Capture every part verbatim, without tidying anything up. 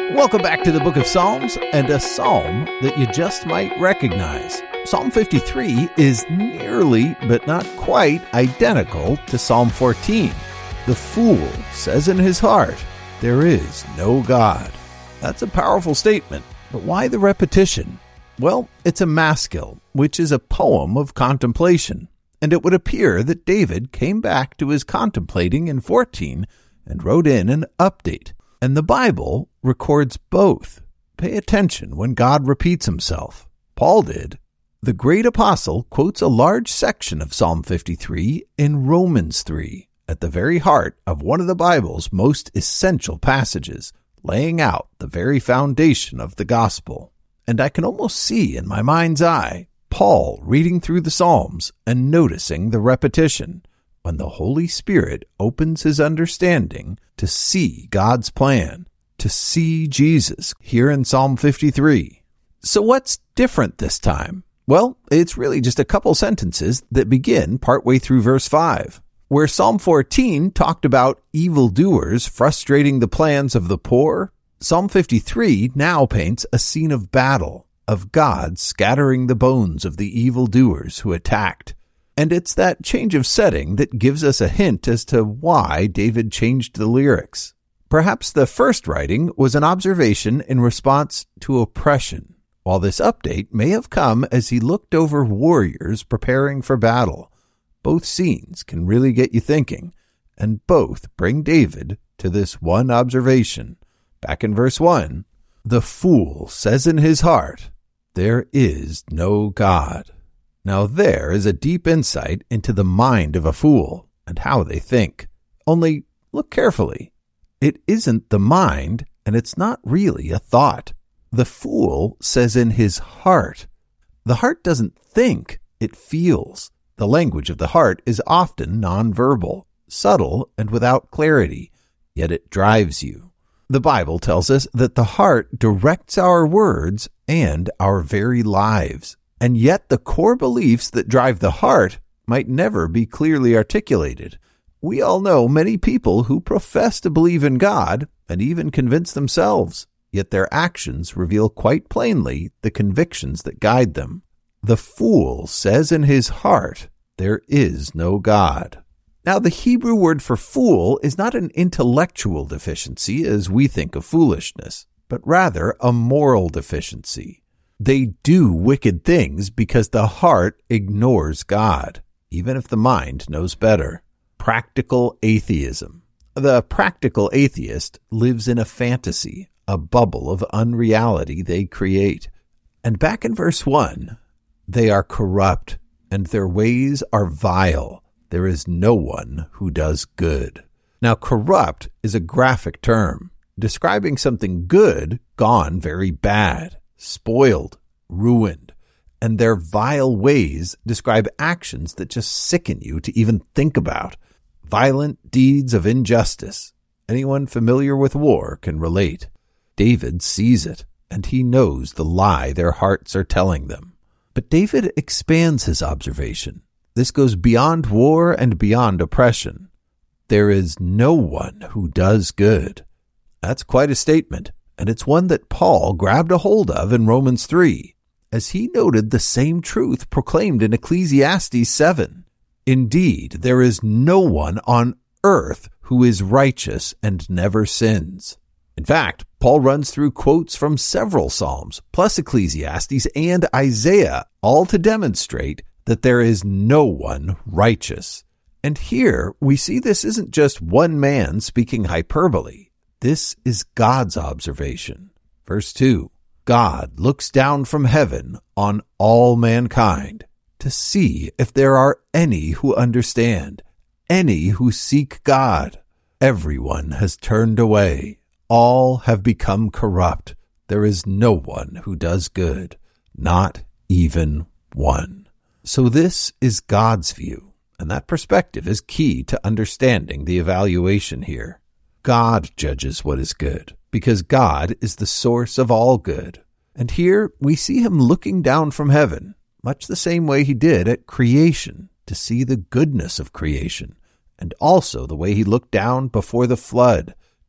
Welcome back to the Book of Psalms, and a psalm that you just might recognize. Psalm fifty-three is nearly, but not quite, identical to Psalm fourteen. The fool says in his heart, "There is no God." That's a powerful statement, but why the repetition? Well, it's a maskil, which is a poem of contemplation, and it would appear that David came back to his contemplating in fourteen and wrote in an update. And the Bible records both. Pay attention when God repeats himself. Paul did. The great apostle quotes a large section of Psalm fifty-three in Romans three, at the very heart of one of the Bible's most essential passages, laying out the very foundation of the gospel. And I can almost see in my mind's eye Paul reading through the Psalms and noticing the repetition, when the Holy Spirit opens his understanding to see God's plan, to see Jesus here in Psalm fifty-three. So what's different this time? Well, it's really just a couple sentences that begin partway through verse five. Where Psalm fourteen talked about evildoers frustrating the plans of the poor, Psalm fifty-three now paints a scene of battle, of God scattering the bones of the evildoers who attacked. And it's that change of setting that gives us a hint as to why David changed the lyrics. Perhaps the first writing was an observation in response to oppression, while this update may have come as he looked over warriors preparing for battle. Both scenes can really get you thinking, and both bring David to this one observation. Back in verse one, "The fool says in his heart, 'There is no God.'" Now there is a deep insight into the mind of a fool and how they think. Only look carefully. It isn't the mind, and it's not really a thought. The fool says in his heart. The heart doesn't think, it feels. The language of the heart is often nonverbal, subtle, and without clarity, yet it drives you. The Bible tells us that the heart directs our words and our very lives. And yet the core beliefs that drive the heart might never be clearly articulated. We all know many people who profess to believe in God and even convince themselves, yet their actions reveal quite plainly the convictions that guide them. The fool says in his heart, "There is no God." Now, the Hebrew word for fool is not an intellectual deficiency as we think of foolishness, but rather a moral deficiency. They do wicked things because the heart ignores God, even if the mind knows better. Practical atheism. The practical atheist lives in a fantasy, a bubble of unreality they create. And back in verse one, they are corrupt, and their ways are vile. There is no one who does good. Now, corrupt is a graphic term, describing something good gone very bad. Spoiled, ruined, and their vile ways describe actions that just sicken you to even think about. Violent deeds of injustice. Anyone familiar with war can relate. David sees it, and he knows the lie their hearts are telling them. But David expands his observation. This goes beyond war and beyond oppression. There is no one who does good. That's quite a statement. And it's one that Paul grabbed a hold of in Romans three, as he noted the same truth proclaimed in Ecclesiastes seven. Indeed, there is no one on earth who is righteous and never sins. In fact, Paul runs through quotes from several Psalms, plus Ecclesiastes and Isaiah, all to demonstrate that there is no one righteous. And here we see this isn't just one man speaking hyperbole. This is God's observation. Verse two, God looks down from heaven on all mankind to see if there are any who understand, any who seek God. Everyone has turned away. All have become corrupt. There is no one who does good, not even one. So this is God's view, and that perspective is key to understanding the evaluation here. God judges what is good, because God is the source of all good. And here we see him looking down from heaven, much the same way he did at creation, to see the goodness of creation, and also the way he looked down before the flood,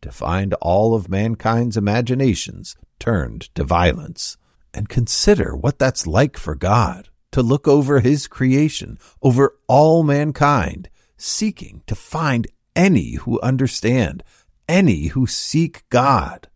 to find all of mankind's imaginations turned to violence. And consider what that's like for God, to look over his creation, over all mankind, seeking to find any who understand, any who seek God.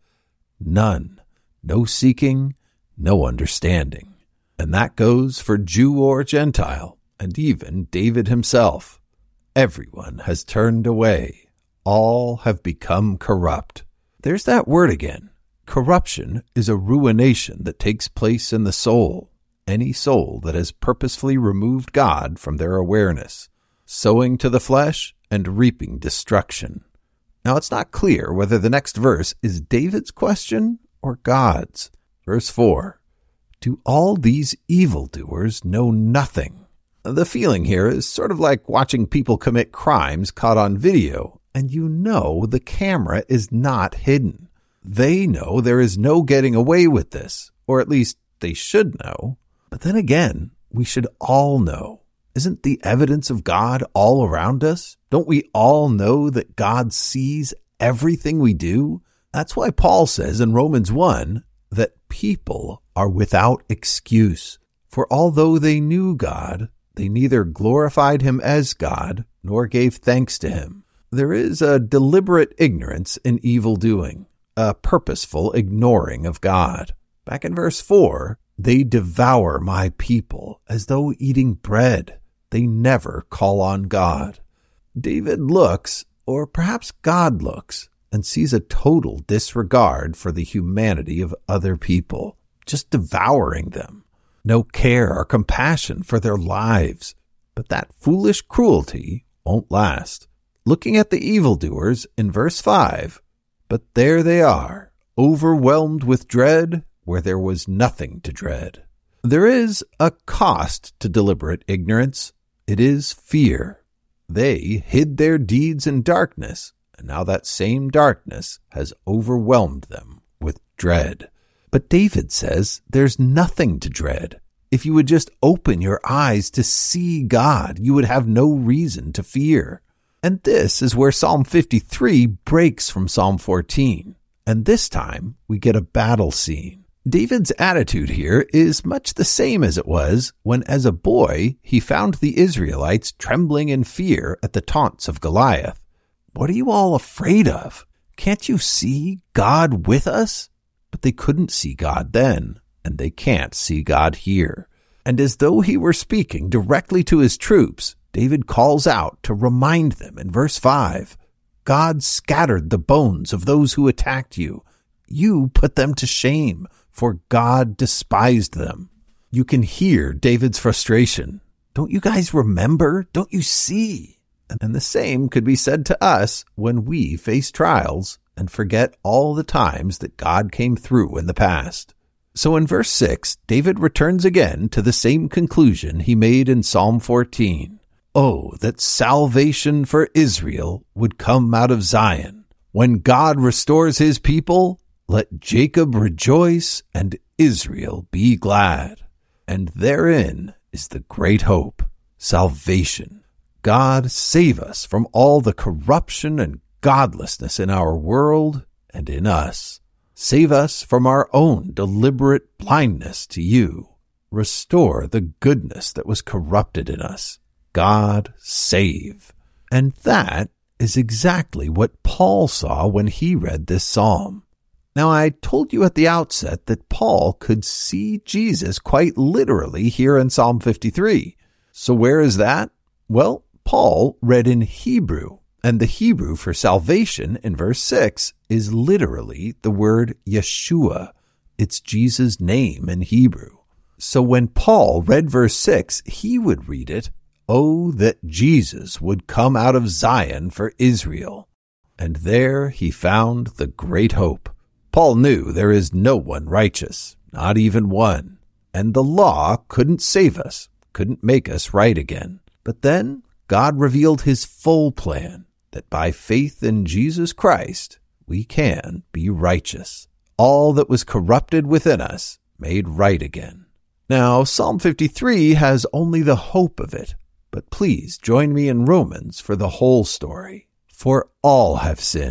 None, no seeking, no understanding. And that goes for Jew or Gentile, and even David himself. Everyone has turned away. All have become corrupt. There's that word again. Corruption is a ruination that takes place in the soul, any soul that has purposefully removed God from their awareness, sowing to the flesh and reaping destruction. Now it's not clear whether the next verse is David's question or God's. Verse four, do all these evildoers know nothing? The feeling here is sort of like watching people commit crimes caught on video, and you know the camera is not hidden. They know there is no getting away with this, or at least they should know. But then again, we should all know. Isn't the evidence of God all around us? Don't we all know that God sees everything we do? That's why Paul says in Romans one that people are without excuse. For although they knew God, they neither glorified him as God nor gave thanks to him. There is a deliberate ignorance in evil doing, a purposeful ignoring of God. Back in verse four, they devour my people as though eating bread. They never call on God. David looks, or perhaps God looks, and sees a total disregard for the humanity of other people, just devouring them. No care or compassion for their lives. But that foolish cruelty won't last. Looking at the evildoers in verse five, but there they are, overwhelmed with dread where there was nothing to dread. There is a cost to deliberate ignorance. It is fear. They hid their deeds in darkness, and now that same darkness has overwhelmed them with dread. But David says there's nothing to dread. If you would just open your eyes to see God, you would have no reason to fear. And this is where Psalm fifty-three breaks from Psalm fourteen. And this time we get a battle scene. David's attitude here is much the same as it was when, as a boy, he found the Israelites trembling in fear at the taunts of Goliath. What are you all afraid of? Can't you see God with us? But they couldn't see God then, and they can't see God here. And as though he were speaking directly to his troops, David calls out to remind them in verse five, God scattered the bones of those who attacked you. You put them to shame, for God despised them. You can hear David's frustration. Don't you guys remember? Don't you see? And the same could be said to us when we face trials and forget all the times that God came through in the past. So in verse six, David returns again to the same conclusion he made in Psalm fourteen. Oh, that salvation for Israel would come out of Zion. When God restores his people, let Jacob rejoice and Israel be glad. And therein is the great hope, salvation. God save us from all the corruption and godlessness in our world and in us. Save us from our own deliberate blindness to you. Restore the goodness that was corrupted in us. God save. And that is exactly what Paul saw when he read this psalm. Now, I told you at the outset that Paul could see Jesus quite literally here in Psalm fifty-three. So where is that? Well, Paul read in Hebrew, and the Hebrew for salvation in verse six is literally the word Yeshua. It's Jesus' name in Hebrew. So when Paul read verse six, he would read it, oh, that Jesus would come out of Zion for Israel. And there he found the great hope. Paul knew there is no one righteous, not even one. And the law couldn't save us, couldn't make us right again. But then God revealed his full plan, that by faith in Jesus Christ, we can be righteous. All that was corrupted within us made right again. Now, Psalm fifty-three has only the hope of it. But please join me in Romans for the whole story. For all have sinned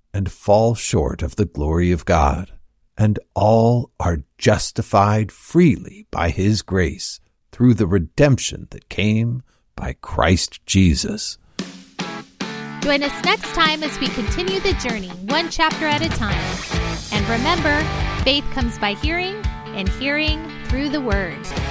and fall short of the glory of God, and all are justified freely by his grace through the redemption that came by Christ Jesus. Join us next time as we continue the journey one chapter at a time. And remember, faith comes by hearing, and hearing through the Word.